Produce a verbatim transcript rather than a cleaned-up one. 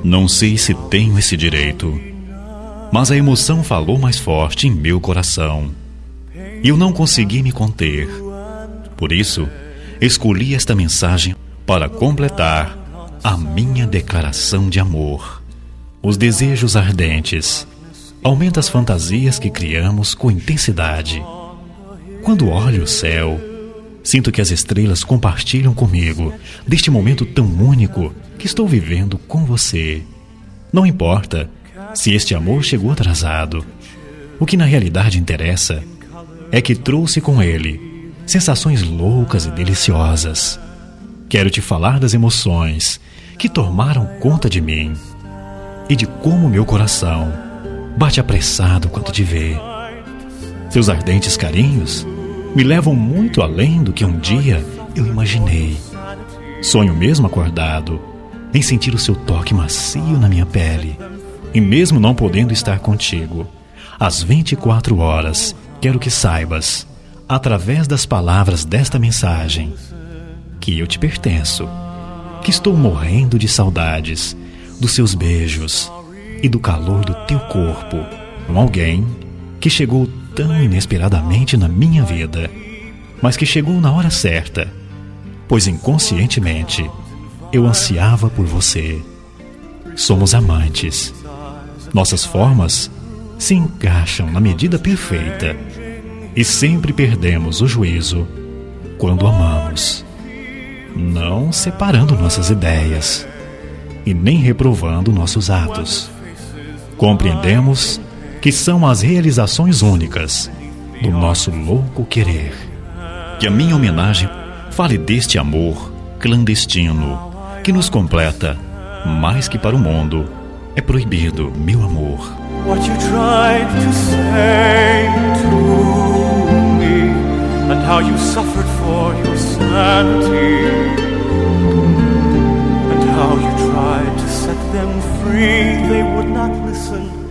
Não sei se tenho esse direito, mas a emoção falou mais forte em meu coração e eu não consegui me conter. Por isso, escolhi esta mensagem para completar a minha declaração de amor. Os desejos ardentes aumentam as fantasias que criamos com intensidade. Quando olho o céu, sinto que as estrelas compartilham comigo deste momento tão único que estou vivendo com você. Não importa se este amor chegou atrasado. O que na realidade interessa é que trouxe com ele sensações loucas e deliciosas. Quero te falar das emoções que tomaram conta de mim e de como meu coração bate apressado quando te vê. Seus ardentes carinhos me levam muito além do que um dia eu imaginei. Sonho mesmo acordado em sentir o seu toque macio na minha pele. E mesmo não podendo estar contigo às vinte e quatro horas, quero que saibas, através das palavras desta mensagem, que eu te pertenço, que estou morrendo de saudades dos seus beijos e do calor do teu corpo, com alguém que chegou tão inesperadamente na minha vida, mas que chegou na hora certa, pois inconscientemente eu ansiava por você. Somos amantes. Nossas formas se encaixam na medida perfeita e sempre perdemos o juízo quando amamos, não separando nossas ideias e nem reprovando nossos atos. Compreendemos que são as realizações únicas do nosso louco querer. Que a minha homenagem fale deste amor clandestino que nos completa, mais que para o mundo é proibido, meu amor. What you tried to say to me, and how you suffered for your sanity, and how you tried to set them free, they would not listen.